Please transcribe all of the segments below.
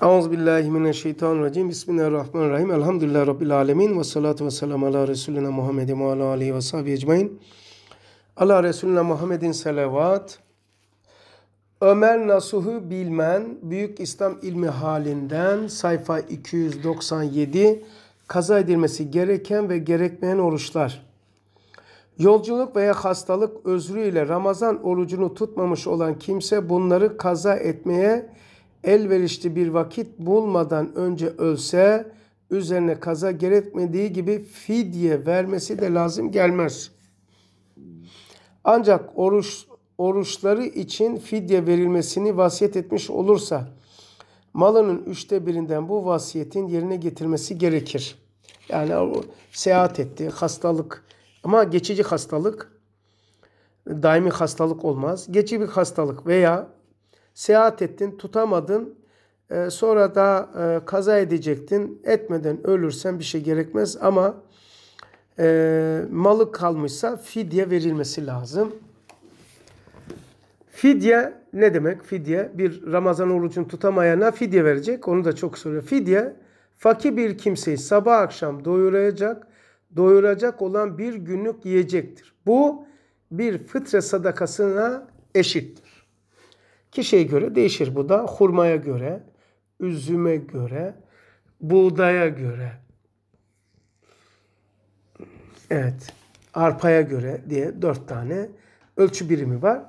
Euzubillahimineşşeytanirracim. Bismillahirrahmanirrahim. Elhamdülillahi Rabbil alemin. Ve salatu ve selamu ala Resulüne Muhammedin ve ala aleyhi ve sahibi ecmain. Ala Resulüne Muhammedin selavat. Ömer Nasuh'u bilmen, Büyük İslam ilmi halinden sayfa 297, kaza edilmesi gereken ve gerekmeyen oruçlar. Yolculuk veya hastalık özrüyle Ramazan orucunu tutmamış olan kimse bunları kaza etmeye elverişli bir vakit bulmadan önce ölse üzerine kaza gerekmediği gibi fidye vermesi de lazım gelmez. Ancak oruçları için fidye verilmesini vasiyet etmiş olursa malının 1/3'ünden bu vasiyetin yerine getirmesi gerekir. Yani o seyahat etti, hastalık ama geçici hastalık, daimi hastalık olmaz. Geçici bir hastalık veya seyahat ettin, tutamadın, sonra da kaza edecektin, etmeden ölürsen bir şey gerekmez ama malı kalmışsa fidye verilmesi lazım. Fidye ne demek? Fidye bir Ramazan orucunu tutamayana fidye verecek. Onu da çok soruyor. Fidye fakir bir kimseyi sabah akşam doyuracak olan bir günlük yiyecektir. Bu bir fıtre sadakasına eşittir. Kişiye göre değişir bu da. Hurmaya göre, üzüme göre, buğdaya göre, evet, arpaya göre diye 4 tane ölçü birimi var.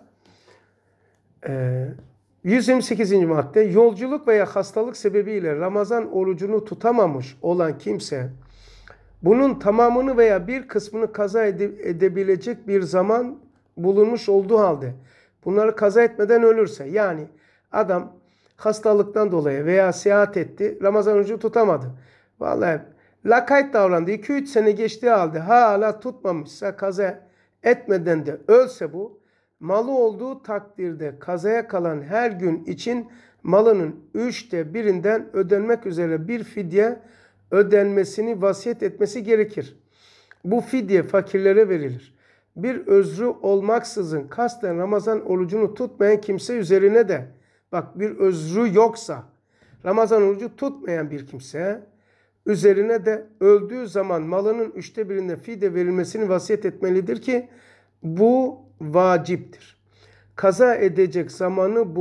128. madde, yolculuk veya hastalık sebebiyle Ramazan orucunu tutamamış olan kimse bunun tamamını veya bir kısmını kaza edebilecek bir zaman bulunmuş olduğu halde bunları kaza etmeden ölürse, yani adam hastalıktan dolayı veya seyahat etti, Ramazan orucu tutamadı. Vallahi lakayt davrandı, 2-3 sene geçtiği halde hala tutmamışsa, kaza etmeden de ölse bu, malı olduğu takdirde kazaya kalan her gün için malının 1/3'ünden ödenmek üzere bir fidye ödenmesini vasiyet etmesi gerekir. Bu fidye fakirlere verilir. Bir özrü olmaksızın kasten Ramazan orucunu tutmayan kimse üzerine de, bak bir özrü yoksa Ramazan orucu tutmayan bir kimse üzerine de öldüğü zaman malının 1/3'inde fidye verilmesini vasiyet etmelidir ki bu vaciptir. Kaza edecek zamanı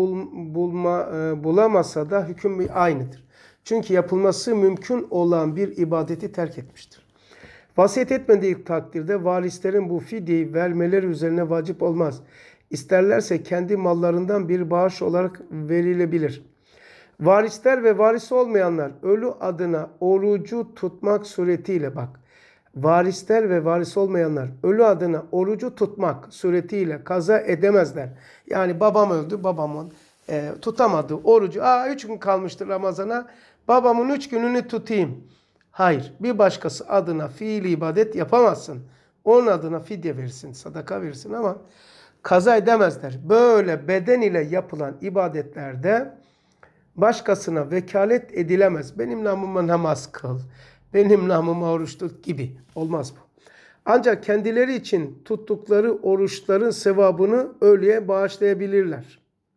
bulamasa da hüküm aynıdır. Çünkü yapılması mümkün olan bir ibadeti terk etmiştir. Vasiyet etmediği takdirde varislerin bu fidyeyi vermeleri üzerine vacip olmaz. İsterlerse kendi mallarından bir bağış olarak verilebilir. Varisler ve varis olmayanlar ölü adına orucu tutmak suretiyle, bak, varisler ve varis olmayanlar ölü adına orucu tutmak suretiyle kaza edemezler. Yani babam öldü, babamın tutamadı orucu. 3 gün kalmıştır Ramazan'a, babamın 3 gününü tutayım. Hayır, bir başkası adına fiili ibadet yapamazsın. Onun adına fidye verirsin, sadaka verirsin ama kaza edemezler. Böyle beden ile yapılan ibadetlerde başkasına vekalet edilemez. Benim namıma namaz kıl, benim namıma oruç tut gibi. Olmaz bu. Ancak kendileri için tuttukları oruçların sevabını ölüye bağışlayabilirler.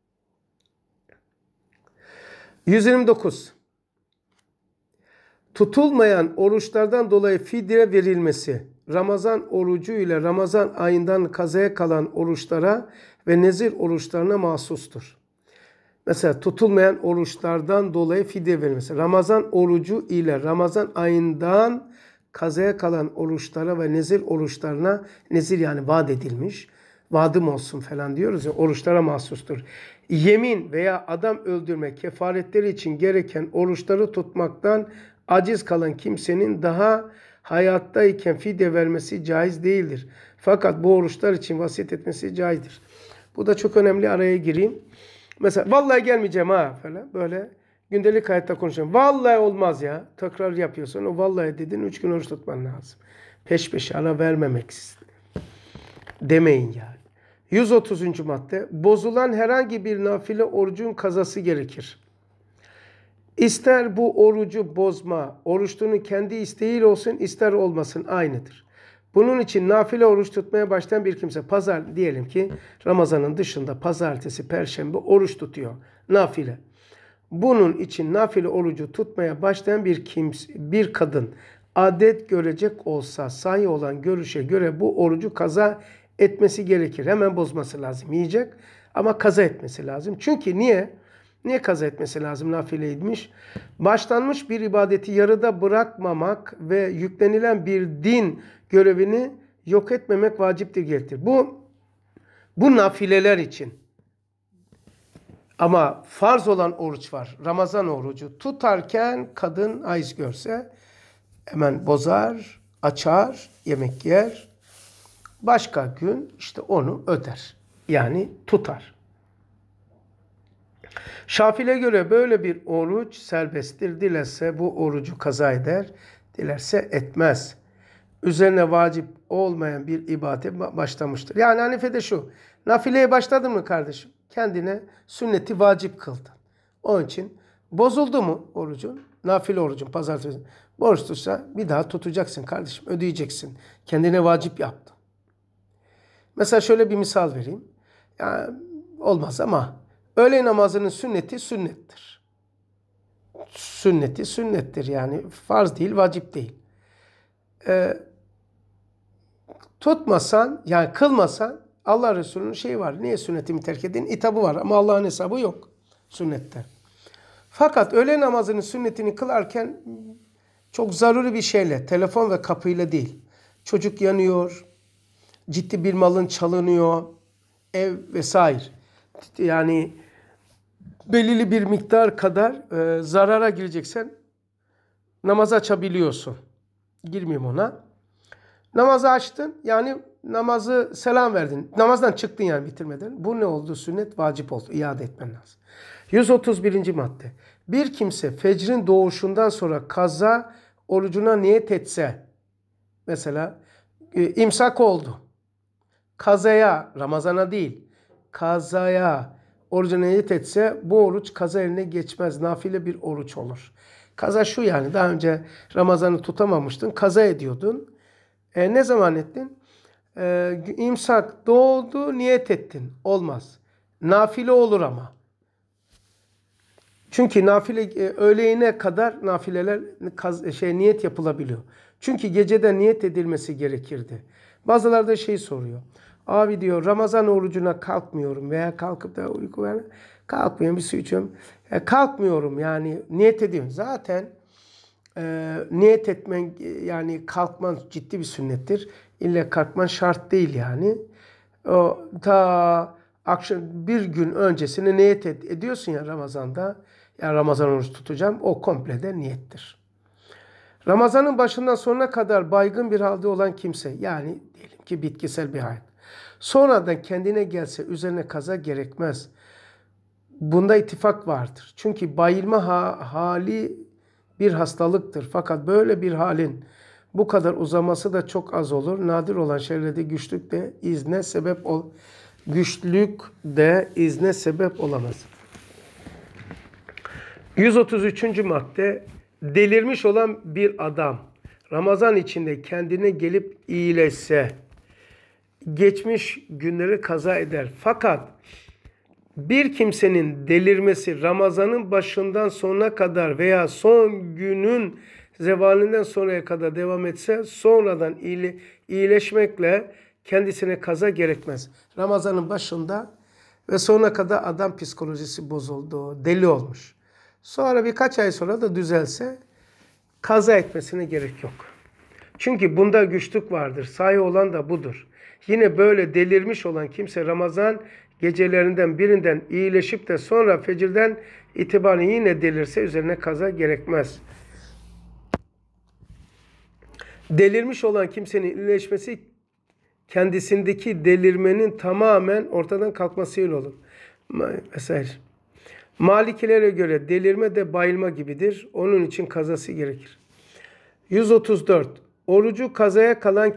129. Tutulmayan oruçlardan dolayı fidye verilmesi, Ramazan orucu ile Ramazan ayından kazaya kalan oruçlara ve nezir oruçlarına mahsustur. Mesela tutulmayan oruçlardan dolayı fidye verilmesi, Ramazan orucu ile Ramazan ayından kazaya kalan oruçlara ve nezir oruçlarına, nezir yani vaat edilmiş, vaadım olsun falan diyoruz ya, oruçlara mahsustur. Yemin veya adam öldürme kefaretleri için gereken oruçları tutmaktan aciz kalan kimsenin daha hayattayken fidye vermesi caiz değildir. Fakat bu oruçlar için vasiyet etmesi caizdir. Bu da çok önemli, araya gireyim. Mesela vallahi gelmeyeceğim ha falan, böyle gündelik hayatta konuşuyorum. Vallahi olmaz ya. Tekrar yapıyorsun. O vallahi dedin 3 gün oruç tutman lazım. Peş peşe ara vermemeksiz demeyin yani. 130. madde, bozulan herhangi bir nafile orucun kazası gerekir. İster bu orucu bozma, oruçluğunun kendi isteğiyle olsun, ister olmasın aynıdır. Bunun için nafile oruç tutmaya başlayan bir kimse, pazar diyelim ki Ramazan'ın dışında pazartesi, perşembe oruç tutuyor, nafile. Bunun için nafile orucu tutmaya başlayan bir kadın adet görecek olsa sahih olan görüşe göre bu orucu kaza etmesi gerekir. Hemen bozması lazım. Yiyecek ama kaza etmesi lazım. Çünkü niye? Niye kaza etmesi lazım? Nafileymiş. Başlanmış bir ibadeti yarıda bırakmamak ve yüklenilen bir din görevini yok etmemek vaciptir gerektir. Bu nafileler için. Ama farz olan oruç var. Ramazan orucu. Tutarken kadın hayız görse hemen bozar, açar, yemek yer. Başka gün işte onu öder. Yani tutar. Şafii'ye göre böyle bir oruç serbesttir. Dilerse bu orucu kaza eder, dilerse etmez. Üzerine vacip olmayan bir ibadete başlamıştır. Yani Hanife'de şu, nafileye başladın mı kardeşim? Kendine sünneti vacip kıldın. Onun için bozuldu mu orucun? Nafile orucun, pazartesi. Borç tutsa bir daha tutacaksın kardeşim, ödeyeceksin. Kendine vacip yaptın. Mesela şöyle bir misal vereyim. Yani olmaz ama öğle namazının sünneti sünnettir. Sünneti sünnettir yani farz değil, vacip değil. Tutmasan yani kılmasan Allah Resulü'nün şeyi var. Niye sünnetimi terk edin? İtabı var ama Allah'ın hesabı yok sünnette. Fakat öğle namazının sünnetini kılarken çok zaruri bir şeyle, telefon ve kapıyla değil. Çocuk yanıyor, ciddi bir malın çalınıyor, ev vesaire. Yani belirli bir miktar kadar zarara gireceksen namaz açabiliyorsun. Girmeyeyim ona. Namazı açtın yani namazı selam verdin. Namazdan çıktın yani bitirmeden. Bu ne oldu? Sünnet vacip oldu. İade etmen lazım. 131. madde. Bir kimse fecrin doğuşundan sonra kaza orucuna niyet etse, mesela imsak oldu. Kazaya, Ramazana değil, kazaya orucuna niyet etse bu oruç kaza eline geçmez. Nafile bir oruç olur. Kaza şu yani daha önce Ramazan'ı tutamamıştın, kaza ediyordun. Ne zaman ettin? İmsak doğdu, niyet ettin. Olmaz. Nafile olur ama. Çünkü nafile öğleyine kadar nafileler niyet yapılabiliyor. Çünkü gecede niyet edilmesi gerekirdi. Bazıları da şey soruyor. Abi diyor Ramazan orucuna kalkmıyorum veya kalkıp da uyku var. Kalkmıyorum bir su içiyorum. Kalkmıyorum yani niyet ediyorum. Zaten niyet etmen yani kalkman ciddi bir sünnettir. İlle kalkman şart değil yani. O ta akşam bir gün öncesine niyet ediyorsun ya Ramazan'da. Ya Ramazan orucu tutacağım. O komple de niyettir. Ramazanın başından sonuna kadar baygın bir halde olan kimse yani diyelim ki bitkisel bir hayat. Sonradan kendine gelse üzerine kaza gerekmez. Bunda ittifak vardır. Çünkü bayılma hali bir hastalıktır. Fakat böyle bir halin bu kadar uzaması da çok az olur. Nadir olan şeylerde güçlük de izne sebep olamaz. 133. madde. Delirmiş olan bir adam Ramazan içinde kendine gelip iyileşse geçmiş günleri kaza eder. Fakat bir kimsenin delirmesi Ramazan'ın başından sonuna kadar veya son günün zevalinden sonraya kadar devam etse sonradan iyileşmekle kendisine kaza gerekmez. Ramazan'ın başında ve sonuna kadar adam psikolojisi bozuldu, deli olmuş. Sonra birkaç ay sonra da düzelse kaza etmesine gerek yok. Çünkü bunda güçlük vardır. Sahih olan da budur. Yine böyle delirmiş olan kimse Ramazan gecelerinden birinden iyileşip de sonra fecirden itibaren yine delirse üzerine kaza gerekmez. Delirmiş olan kimsenin iyileşmesi kendisindeki delirmenin tamamen ortadan kalkmasıyla olur. Mesela Malikilere göre delirme de bayılma gibidir. Onun için kazası gerekir. 134. Orucu kazaya kalan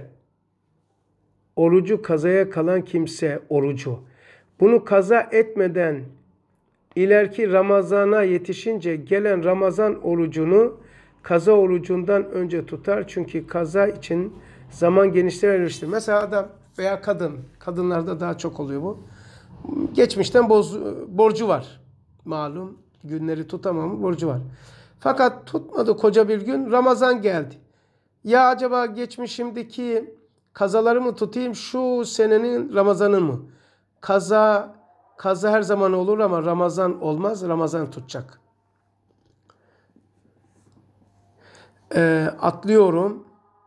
kimse. Bunu kaza etmeden ileriki Ramazan'a yetişince gelen Ramazan orucunu kaza orucundan önce tutar. Çünkü kaza için zaman genişlemiştir. Mesela adam veya kadınlarda daha çok oluyor bu. Geçmişten borcu var. Malum günleri tutamama borcu var. Fakat tutmadı koca bir gün, Ramazan geldi. Ya acaba geçmişimdeki kazaları mı tutayım, şu senenin Ramazan'ı mı? Kaza her zaman olur ama Ramazan olmaz. Ramazan tutacak. Atlıyorum.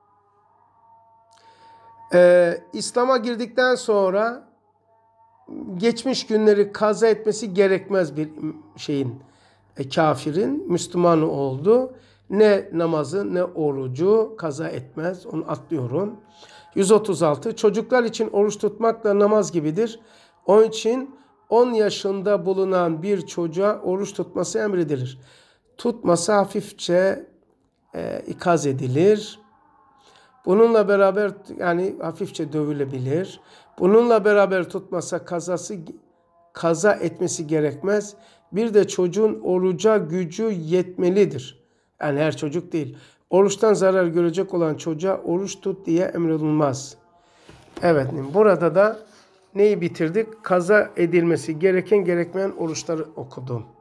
İslam'a girdikten sonra geçmiş günleri kaza etmesi gerekmez bir şeyin, kafirin. Müslüman oldu. Ne namazı ne orucu kaza etmez. Onu atlıyorum. 136. Çocuklar için oruç tutmak da namaz gibidir. Onun için 10 yaşında bulunan bir çocuğa oruç tutması emredilir. Tutmasa hafifçe ikaz edilir. Bununla beraber yani hafifçe dövülebilir. Bununla beraber tutmasa kaza etmesi gerekmez. Bir de çocuğun oruca gücü yetmelidir. Yani her çocuk değil. Oruçtan zarar görecek olan çocuğa oruç tut diye emrolunmaz. Evet, burada da neyi bitirdik? Kaza edilmesi gereken gerekmeyen oruçları okudum.